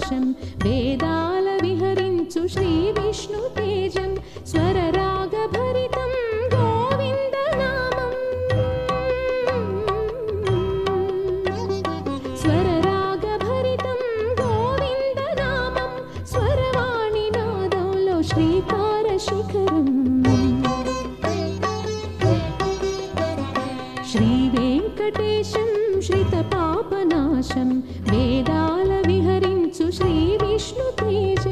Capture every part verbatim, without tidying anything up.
పాపనాశం వేదాల విహరించు శ్రీ విష్ణు తేజం స్వరరాగ భరితం గోవింద నామం స్వరరాగ భరితం గోవింద నామం స్వరవాణి నాదంలో శ్రీకార శిఖరం శ్రీ వెంకటేశం శ్రిత పాపనాశం వేదాల విహరించు శ్రీ విష్ణు తేజం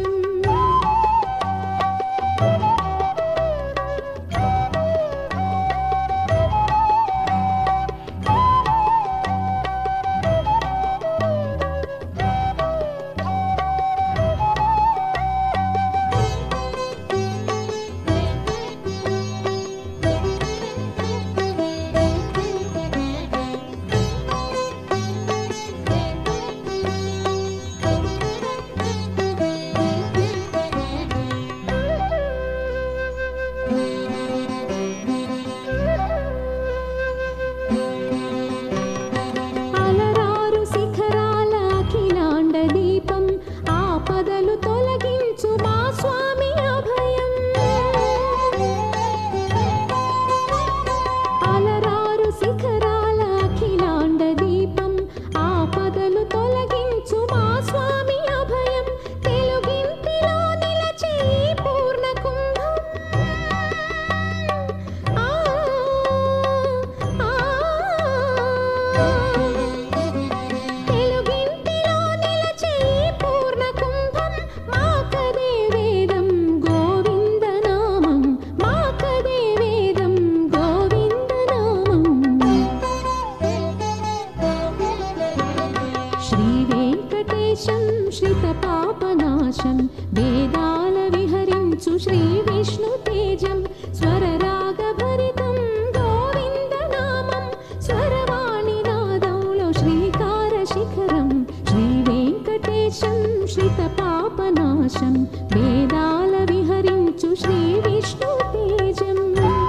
శ్రీతపాపనాశం వేదాల విహరించు శ్రీ విష్ణు తేజం స్వరరాగ భరితం గోవింద నామం స్వరవాణి నాదంలో శ్రీకార శిఖరం శ్రీ వెంకటేశం శ్రీతపాపనాశం వేదాల విహరించు శ్రీ విష్ణు తేజం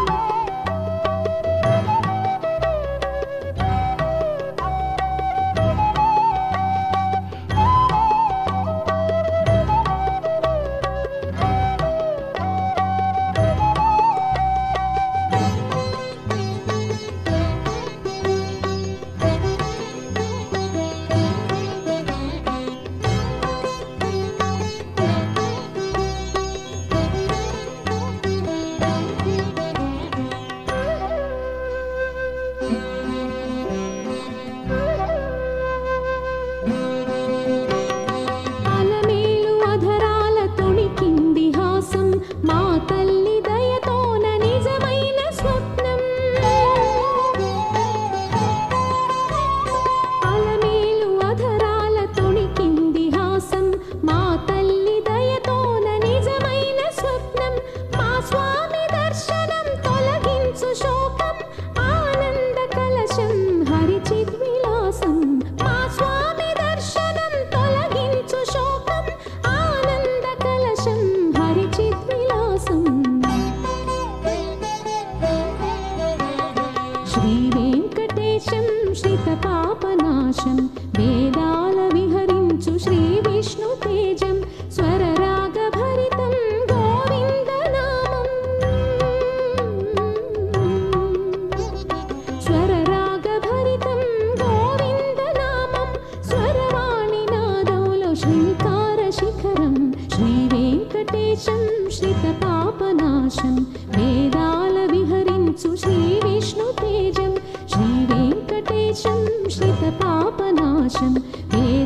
శ్రీతపాపనాశం వేదాల విహరించు శ్రీ విష్ణు తేజం స్వరరాగ భరితం గోవింద నామం స్వరరాగ భరితం గోవింద నామం స్వరవాణి నాదంలో శ్రీకార శిఖరం శ్రీ వెంకటేశం శ్రీతపాపనాశం వేదాల విహరించు శ్రీ విష్ణు తేజం శ్రీ వెంకటేశం శ్రీతపాపనాశం